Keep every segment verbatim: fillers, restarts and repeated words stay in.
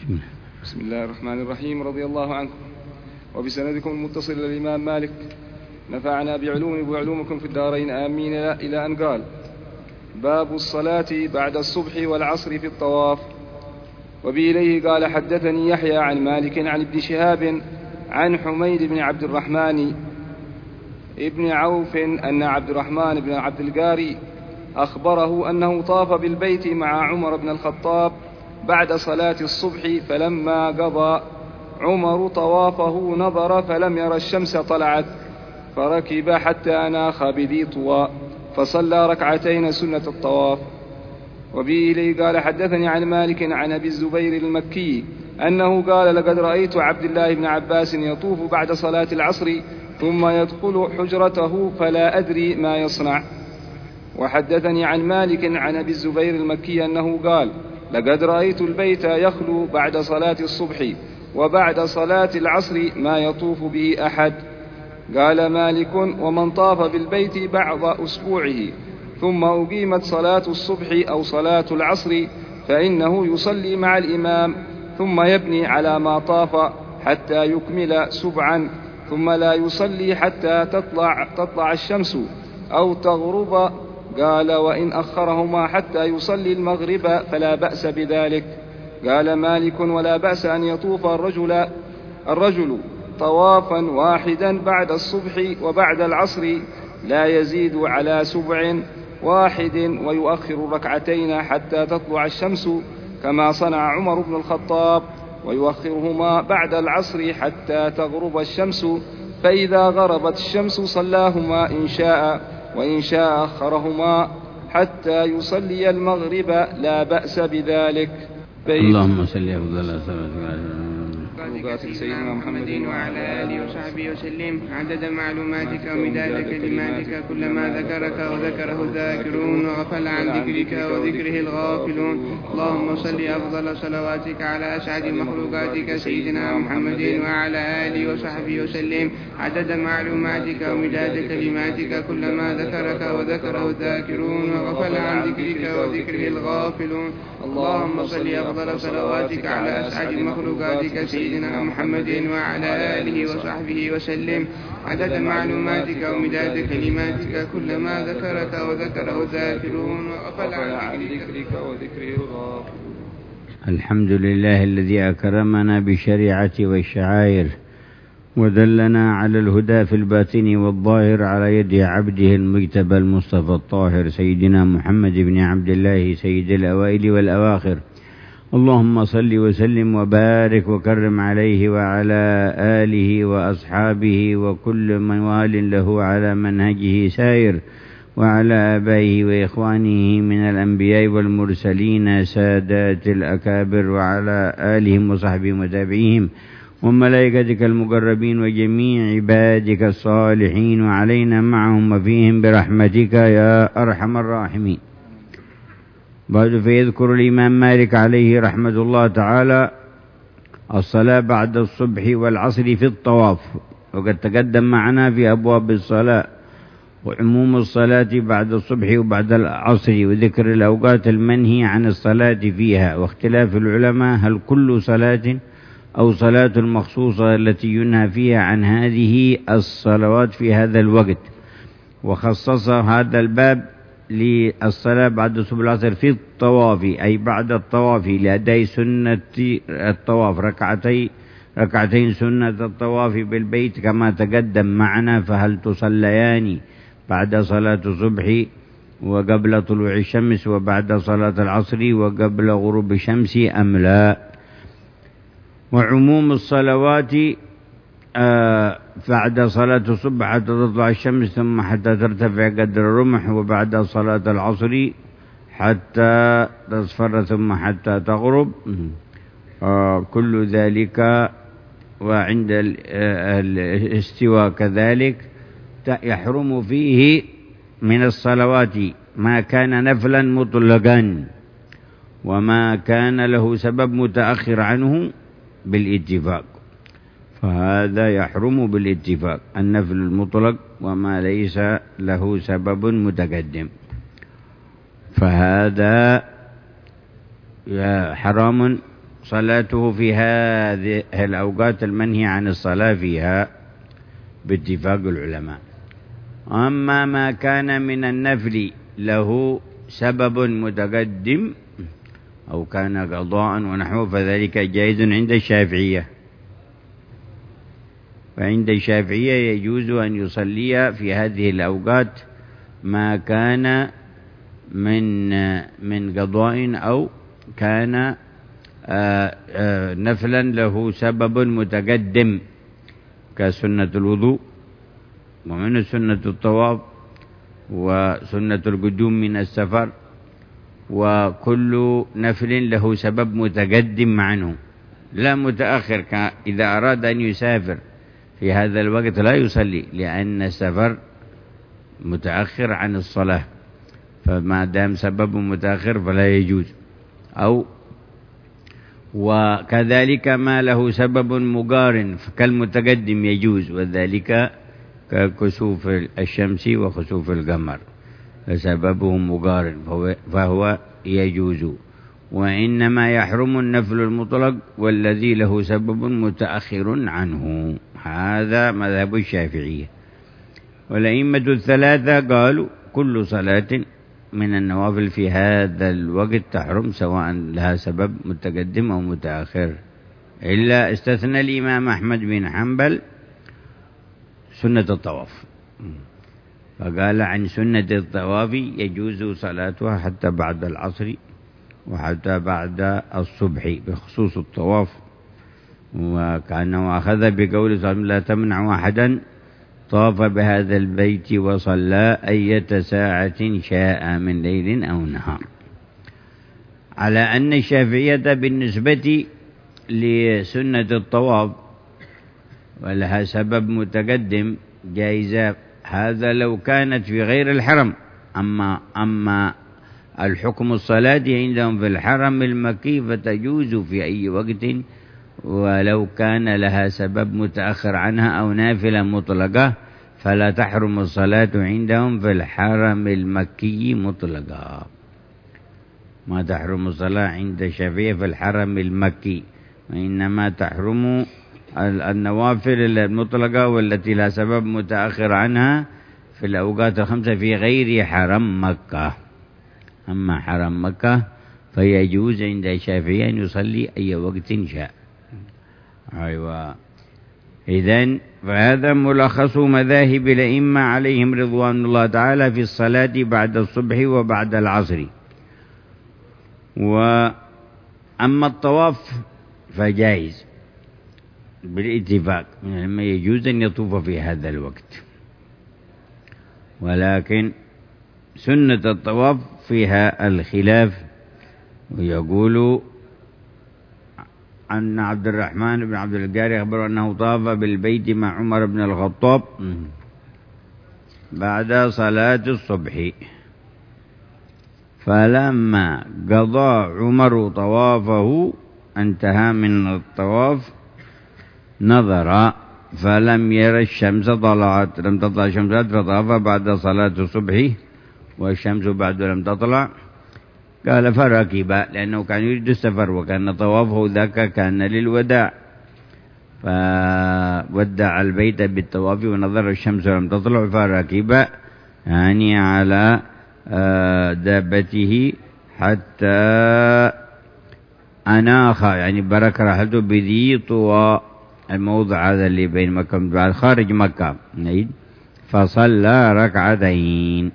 بسم الله الرحمن الرحيم. رضي الله عنكم وبسندكم المتصل للإمام مالك، نفعنا بعلوم وعلومكم في الدارين آمين، إلى أن قال: باب الصلاة بعد الصبح والعصر في الطواف. وبإليه قال: حدثني يحيى عن مالك عن ابن شهاب عن حميد بن عبد الرحمن ابن عوف أن عبد الرحمن بن عبد القاري أخبره أنه طاف بالبيت مع عمر بن الخطاب بعد صلاة الصبح، فلما قضى عمر طوافه نظر فلم ير الشمس طلعت، فركب حتى أناخ بذي طوى فصلى ركعتين سنة الطواف. وبه إليه قال: حدثني عن مالك عن أبي الزبير المكي أنه قال: لقد رأيت عبد الله بن عباس يطوف بعد صلاة العصر ثم يدخل حجرته فلا أدري ما يصنع. وحدثني عن مالك عن أبي الزبير المكي أنه قال: لقد رأيت البيت يخلو بعد صلاة الصبح وبعد صلاة العصر ما يطوف به أحد. قال مالك: ومن طاف بالبيت بعض أسبوعه ثم أقيمت صلاة الصبح أو صلاة العصر فإنه يصلي مع الإمام ثم يبني على ما طاف حتى يكمل سبعا، ثم لا يصلي حتى تطلع, تطلع الشمس أو تغرب. قال: وإن أخرهما حتى يصلي المغرب فلا بأس بذلك. قال مالك: ولا بأس أن يطوف الرجل, الرجل طوافا واحدا بعد الصبح وبعد العصر لا يزيد على سبع واحد ويؤخر ركعتين حتى تطلع الشمس كما صنع عمر بن الخطاب، ويؤخرهما بعد العصر حتى تغرب الشمس، فإذا غربت الشمس صلاهما إن شاء، وإن شاء أخرهما حتى يصلي المغرب لا بأس بذلك. اللهم صل أفضل صلاة سيدنا محمد وعلى آله وصحبه وسلم عدد معلوماتك ومداد كلماتك، كلما ذكرك وذكره الذاكرون وغفل عن ذكرك وذكره الغافلون. اللهم صل أفضل صلواتك على أسعد مخلوقاتك سيدنا محمد وعلى آله وصحبه وسلم عدد معلوماتك ومداد كلماتك، كلما ذكرك وذكره الذاكرون وغفل عن ذكرك وذكره الغافلون. اللهم صل أفضل صلواتك على أسعد مخلوقاتك سيدنا محمد وعلى آله وصحبه وسلم عدد معلوماتك ومداد كلماتك، كلما ذكرك وذكره الذاكرون وغفل عن ذكرك وذكره الغافلون. الحمد لله الذي أكرمنا بالشريعة والشعائر ودلنا على الهدى في الباطن والظاهر على يد عبده المجتبى المصطفى الطاهر سيدنا محمد بن عبد الله سيد الأوائل والأواخر. اللهم صل وسلم وبارك وكرم عليه وعلى آله وأصحابه وكل من وال له على منهجه سائر، وعلى آبائه وإخوانه من الأنبياء والمرسلين سادات الأكابر، وعلى آلهم وصحبهم وتابعيهم وملائكتك المقربين وجميع عبادك الصالحين، وعلينا معهم وفيهم برحمتك يا أرحم الراحمين. بعد فيذكر الإمام مالك عليه رحمة الله تعالى الصلاة بعد الصبح والعصر في الطواف، وقد تقدم معنا في أبواب الصلاة وعموم الصلاة بعد الصبح وبعد العصر، وذكر الأوقات المنهي عن الصلاة فيها، واختلاف العلماء هل كل صلاة أو صلاة المخصوصة التي ينهى فيها عن هذه الصلوات في هذا الوقت. وخصص هذا الباب للصلاة بعد الصبح والعصر في الطواف، أي بعد الطواف لأداء سنة الطواف، ركعتي ركعتين سنة الطواف بالبيت كما تقدم معنا. فهل تصليان بعد صلاة الصبح وقبل طلوع الشمس وبعد صلاة العصر وقبل غروب الشمس أم لا؟ وعموم الصلوات آه بعد صلاة الصبح حتى تطلع الشمس ثم حتى ترتفع قدر الرمح، وبعد صلاة العصر حتى تصفر ثم حتى تغرب، آه كل ذلك. وعند الاستواء كذلك يحرم فيه من الصلوات ما كان نفلا مطلقا وما كان له سبب متأخر عنه بالاتفاق، فهذا يحرم بالاتفاق النفل المطلق وما ليس له سبب متقدم، فهذا حرام صلاته في هذه الأوقات المنهي عن الصلاة فيها باتفاق العلماء. أما ما كان من النفل له سبب متقدم أو كان قضاء ونحوه فذلك جائز عند الشافعية. فعند الشافعية يجوز أن يصلي في هذه الأوقات ما كان من من قضاء أو كان آآ آآ نفلا له سبب متقدم كسنة الوضوء ومن سنة الطواف وسنة القدوم من السفر، وكل نفل له سبب متقدم عنه لا متأخر. إذا أراد أن يسافر في هذا الوقت لا يصلي لأن السفر متأخر عن الصلاة، فما دام سبب متأخر فلا يجوز. أو وكذلك ما له سبب مقارن كالمتقدم يجوز، وذلك ككسوف الشمس وخسوف القمر فسببه مقارن فهو يجوز. وإنما يحرم النفل المطلق والذي له سبب متأخر عنه، هذا مذهب الشافعية. والأئمة الثلاثة قالوا كل صلاة من النوافل في هذا الوقت تحرم سواء لها سبب متقدم أو متأخر، إلا استثنى الإمام أحمد بن حنبل سنة الطواف، فقال عن سنة الطواف يجوز صلاتها حتى بعد العصر وحتى بعد الصبح بخصوص الطواف. وكأنه أخذ بقول صلى الله عليه وسلم لا تمنع أحدا طاف بهذا البيت وصلى أية ساعة شاء من ليل أو نهار، على أن الشافعية بالنسبة لسنة الطواف ولها سبب متقدم جائزة، هذا لو كانت في غير الحرم. أما أما الحكم الصلاة عندهم في الحرم المكي فتجوز في أي وقت ولو كان لها سبب متأخر عنها أو نافلة مطلقة، فلا تحرم الصلاة عندهم في الحرم المكي مطلقة. ما تحرم الصلاة عند الشافعية في الحرم المكي، وإنما تحرم النوافل المطلقة والتي لا سبب متأخر عنها في الأوقات الخمسة في غير حرم مكة. أما حرم مكة فيجوز عند الشافعية أن يصلي أي وقت شاء. أيوة. إذن فهذا ملخص مذاهب الأئمة عليهم رضوان الله تعالى في الصلاة بعد الصبح وبعد العصر. وأما الطواف فجائز بالاتفاق، لما يجوز أن يطوف في هذا الوقت، ولكن سنة الطواف فيها الخلاف. ويقول أن عبد الرحمن بن عبد القاري أخبر أنه طاف بالبيت مع عمر بن الخطاب بعد صلاة الصبح، فلما قضى عمر طوافه انتهى من الطواف نظر فلم ير الشمس طلعت، لم تطلع الشمس فطاف بعد صلاة الصبح والشمس بعد لم تطلع. قال فركب، لأنه كان يريد السفر وكان طوافه ذاك كان للوداع، فودع البيت بالطواف ونظر الشمس لم تطلع فركب يعني على دابته حتى أناخ، يعني برك راحته بذي طوى، الموضع هذا اللي بين مكة خارج مكة، فصلى ركعتين.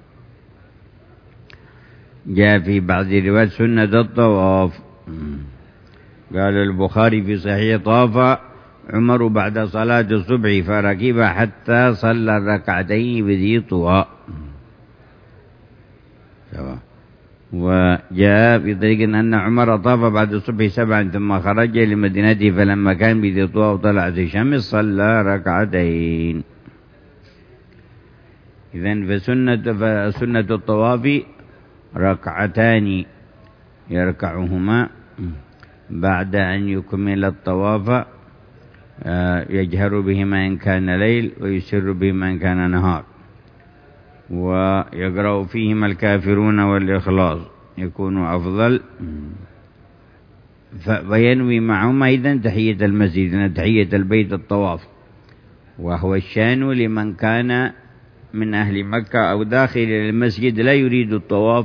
جاء في بعض الروايات سنة الطواف. قال البخاري في صحيح طاف عمر بعد صلاة الصبح فركب حتى صلى الركعتين بذي طوى. وجاء في طريق أن عمر طاف بعد الصبح سبعا ثم خرج لمدينته فلما كان بذي طوى وطلعت الشمس صلى ركعتين. إذن فسنة, فسنة الطواف ركعتان يركعهما بعد أن يكمل الطواف، يجهر بهما إن كان ليل ويسر بهما إن كان نهار، ويقرأ فيهما الكافرون والإخلاص يكون أفضل. فينوي معهم أيضا تحية المسجد، لأن تحية البيت الطواف، وهو الشان لمن كان من أهل مكة أو داخل المسجد لا يريد الطواف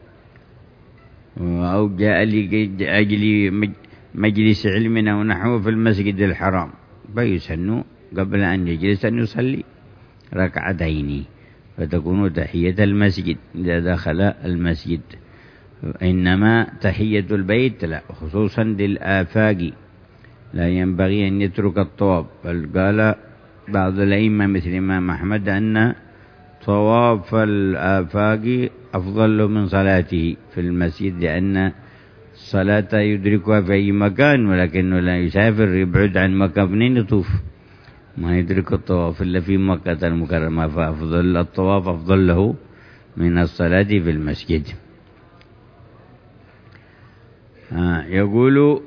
أو جاء لأجل مجلس علم أو نحوه في المسجد الحرام، فيسن قبل أن يجلس أن يصلي ركعتين، فتكون تحية المسجد إذا دخل المسجد. إنما تحية البيت لا، خصوصا للآفاق لا ينبغي أن يترك الطواف. بل قال بعض الأئمة مثل الإمام أحمد أن طواف الآفاق أفضل من صلاته في المسجد، لأن الصلاة يدركها في أي مكان، ولكنه لا يسافر يبعد عن مكة منين يطوف، ما يدرك الطواف إلا في مكة المكرمة، فأفضل الطواف أفضل له من الصلاة في المسجد. آه يقول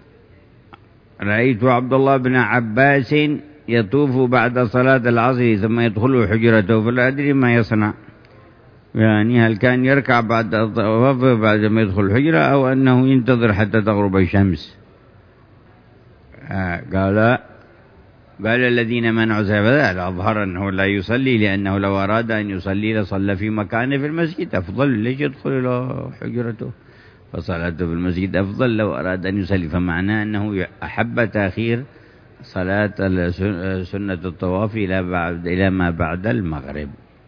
رأيت عبد الله بن عباس يطوف بعد صلاة العصر ثم يدخل حجرته فلا أدري ما يصنع، يعني هل كان يركع بعد الطواف بعد ما يدخل الحجرة أو أنه ينتظر حتى تغرب الشمس. آه قال قال الذين منعوا هذا أظهر أنه لا يصلي، لأنه لو أراد أن يصلي لصلى في مكانه في المسجد أفضل، ليش يدخل إلى حجرته؟ فصلاته في المسجد أفضل لو أراد أن يصلي، فمعناه أنه أحب تأخير صلاة سنة الطواف إلى بعد إلى ما بعد المغرب.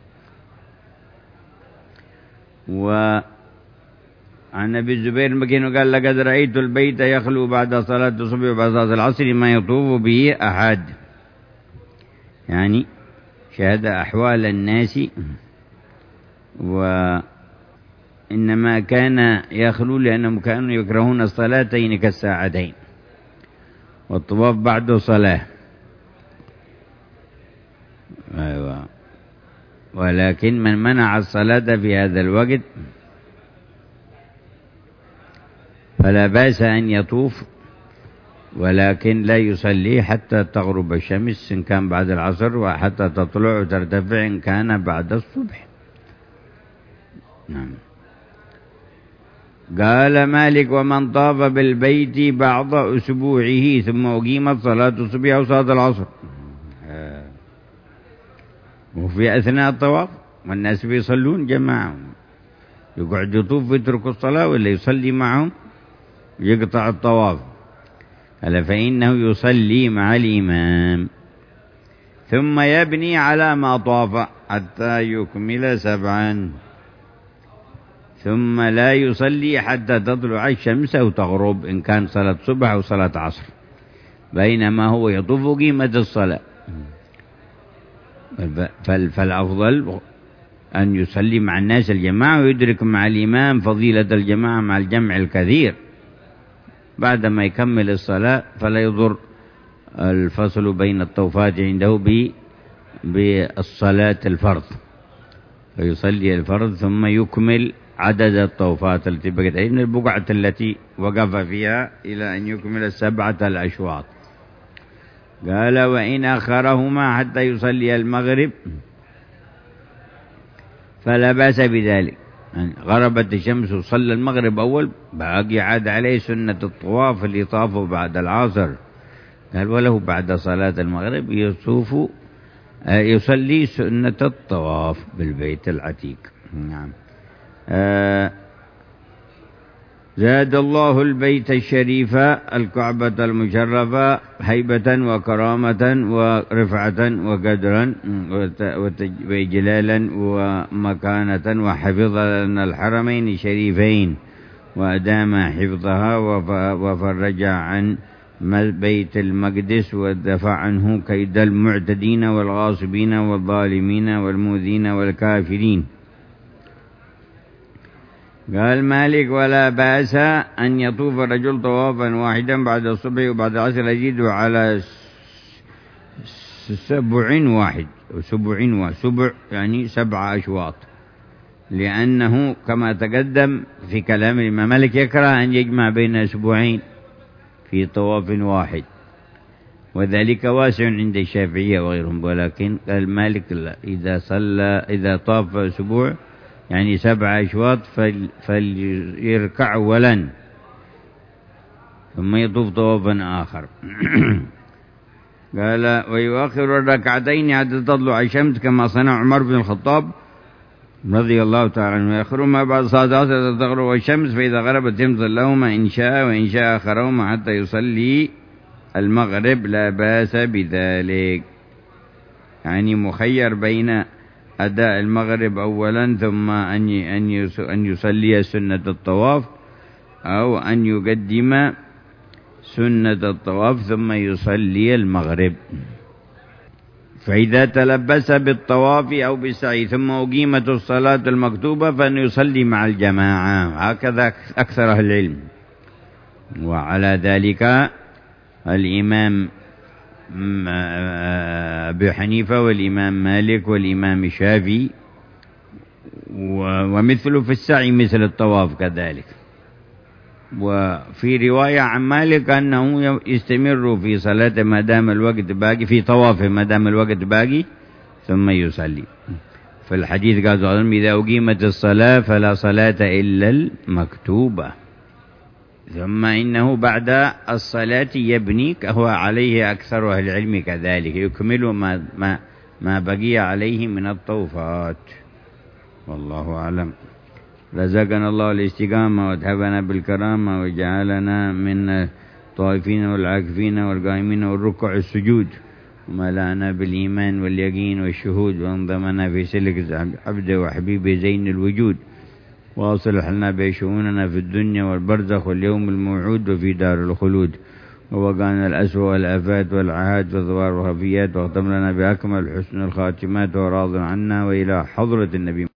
وعن أبي الزبير المكين قال لقد رأيت البيت يخلو بعد صلاة الصبح وبعد صلاة العصر ما يطوف به أحد، يعني شهد أحوال الناس، وإنما كان يخلو لأنهم كانوا يكرهون الصلاتين كالساعتين والطواف بعد صلاة. أيوة. ولكن من منع الصلاة في هذا الوقت فلا بأس أن يطوف، ولكن لا يصلي حتى تغرب الشمس إن كان بعد العصر، وحتى تطلع وترتفع إن كان بعد الصبح. نعم. قال مالك ومن طاف بالبيت بعض أسبوعه ثم أقيمت صلاة الصبح أو صلاة العصر، وفي أثناء الطواف والناس بيصلون جماعة، يقعد يطوف ويترك الصلاة ولا يصلي معهم يقطع الطواف، قال فإنه يصلي مع الإمام ثم يبني على ما طاف حتى يكمل سبعا، ثم لا يصلي حتى تطلع الشمس أو تغرب إن كان صلاة صبح أو صلاة عصر، بينما هو يطوف قيمة الصلاة. فالأفضل أن يصلي مع الناس الجماعة ويدرك مع الإمام فضيلة الجماعة مع الجمع الكثير بعدما يكمل الصلاة، فلا يضر الفصل بين الطوفات عنده بالصلاة الفرض، فيصلي الفرض ثم يكمل عدد الطوفات التي بقت من البقعة التي وقف فيها إلى أن يكمل السبعة الأشواط. قال وإن أخرهما حتى يصلي المغرب فلا بأس بذلك، يعني غربت الشمس وصلى المغرب أول باقي عاد عليه سنة الطواف اللي طافه بعد العصر. قال وله بعد صلاة المغرب يطوف يصلي سنة الطواف بالبيت العتيق. نعم. آه زاد الله البيت الشريف الكعبة المشرفة هيبة وكرامة ورفعة وقدرا وإجلالا ومكانة، وحفظ لنا الحرمين الشريفين وأدام حفظها وفرج عن بيت المقدس ودفع عنه كيد المعتدين والغاصبين والظالمين والمؤذين والكافرين. قال مالك ولا بأس أن يطوف الرجل طوافا واحدا بعد الصبح وبعد العصر يزيد على سبع واحد سبع سبع يعني سبع أشواط، لأنه كما تقدم في كلام الإمام مالك يكره أن يجمع بين أسبوعين في طواف واحد، وذلك واسع عند الشافعية وغيرهم، ولكن قال مالك لا، إذا صلى إذا طاف أسبوع يعني سبع أشواط فليركع أولا ثم يطوف طوافا آخر. قال ويؤخر الركعتين حتى تطلع الشمس كما صنع عمر بن الخطاب رضي الله تعالى عنه، يأخرهما بعد صلاة حتى تغرب الشمس، فإذا غربت يمثل لهما إن شاء، وإن شاء أخرهما حتى يصلي المغرب لا بأس بذلك. يعني مخير بين أداء المغرب أولا ثم أن يصلي سنة الطواف، أو أن يقدم سنة الطواف ثم يصلي المغرب. فإذا تلبس بالطواف أو بالسعي ثم أقيمت الصلاة المكتوبة فأن يصلي مع الجماعة، هكذا أكثر أهل العلم. وعلى ذلك الإمام أبي حنيفة والإمام مالك والإمام الشافعي، ومثله في السعي مثل الطواف كذلك. وفي رواية عن مالك أنه يستمر في صلاة ما دام الوقت باقي، في طوافه ما دام الوقت باقي ثم يصلي. في الحديث قال إذا أقيمت الصلاة فلا صلاة إلا المكتوبة، ثم إنه بعد الصلاة يبني، هو عليه أكثر أهل العلم كذلك، يكمل ما, ما, ما بقي عليه من الطوفات. والله أعلم. رزقنا الله الاستقامة واتحبنا بالكرامة وجعلنا من الطائفين والعاكفين والقائمين والركع السجود، وملأنا بالإيمان واليقين والشهود، وانضمنا في سلك عبده وحبيبه زين الوجود، واصلح لنا بشؤوننا في الدنيا والبرزخ واليوم الموعود وفي دار الخلود، ووقعنا الأسوأ والآفات والعهات والظواهر والخفيات، واختم لنا بأكمل حسن الخاتمات وراض عنا، وإلى حضرة النبي